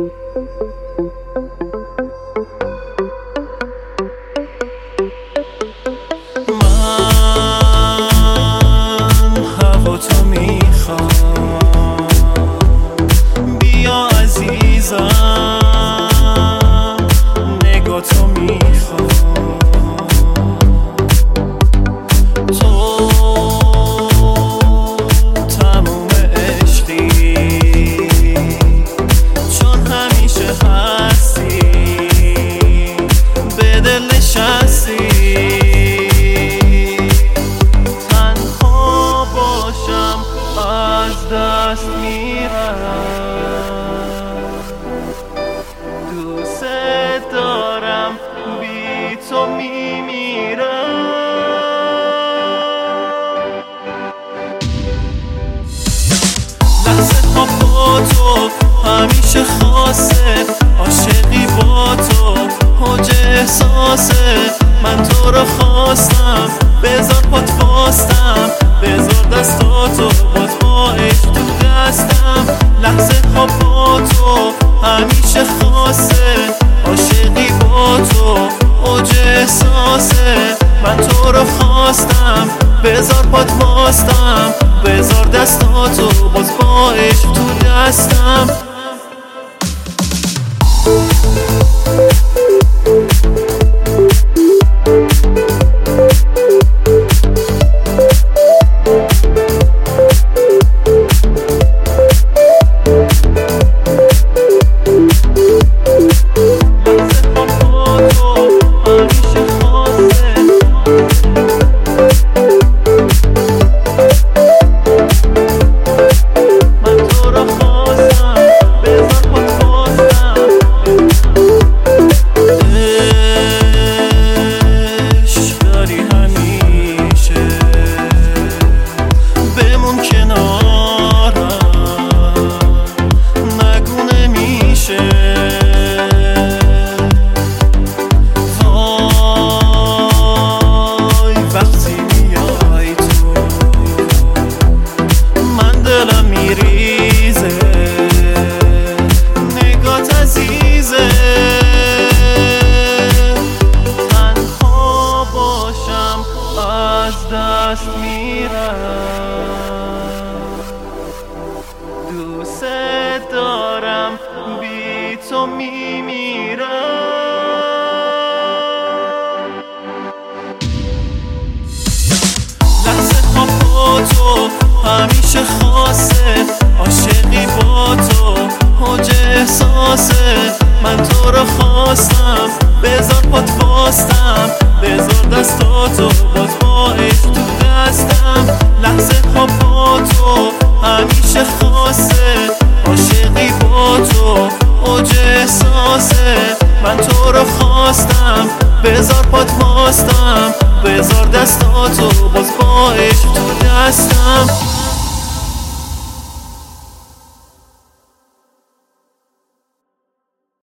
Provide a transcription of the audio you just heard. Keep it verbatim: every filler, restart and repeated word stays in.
هوا تو میخوام، بیا عزیزم، نگاه تو میخوام. تو تموم عشقی، چون همیشه هستی، به دل نشستی. از دست میرم، دوست دارم، بی تو میمیرم. لحظه ها با تو همیشه خاصه، عاشقی با تو اوج احساسه. من تو رو خواستم، بذار پات واستم، بذار دستاتو باز با عشق تو دستم. لحظه ها با تو همیشه خاصه، عاشقی با تو اوج احساسه. من تو رو خواستم، بذار پات واستم، بذار دستاتو باز با عشق تو دستم.